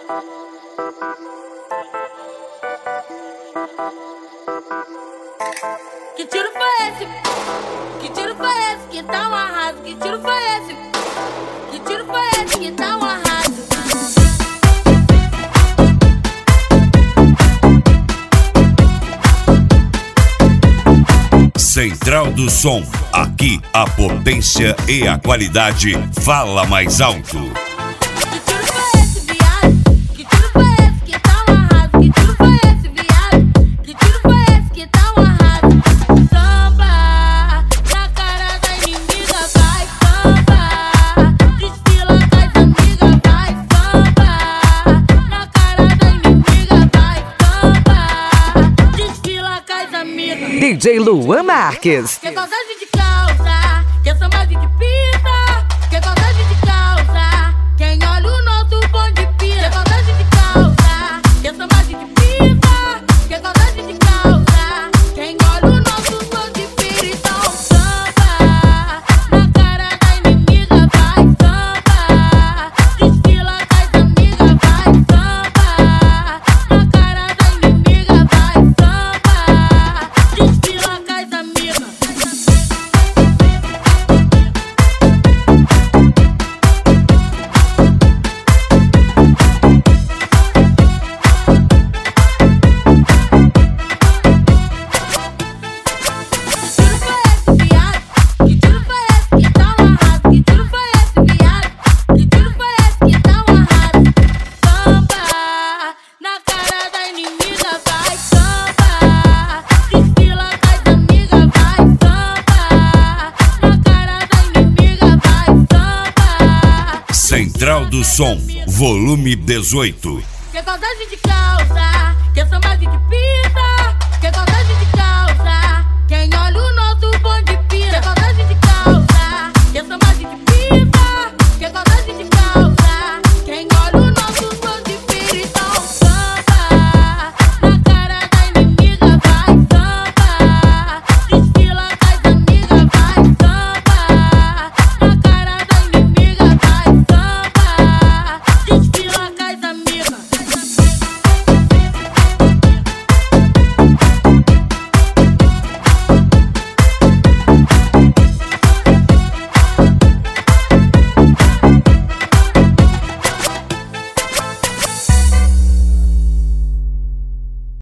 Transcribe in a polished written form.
Que tiro foi esse? Que tiro foi esse que tá um arraso? Que tiro foi esse? Que tiro foi esse que tá um arraso? Central do Som, aqui a potência e a qualidade fala mais alto. Que tiro foi esse, viado? Que tiro foi esse que tá um arraso? Que tiro foi esse, viado? Que tiro foi esse que tá um arraso? Samba na cara da inimiga, vai samba. Desfila com as amigas, vai samba. Na cara da inimiga, vai samba. Desfila com as amigas. DJ Luan Marques. Que saudade de causa, que samba de pita. Que saudade de causa, quem olha o nosso bonde pira. Que saudade de causa, que samba de pita. Que saudade de causa, quem olha o nosso bonde pira. Então samba, na cara da inimiga vai samba. Desfila com as amigas vai samba. Na cara da inimiga vai samba. Desfila com as amigas. Central do Som, volume 18. Que saudade de causa, que samba de pita. Que saudade de causa, quem olha o nosso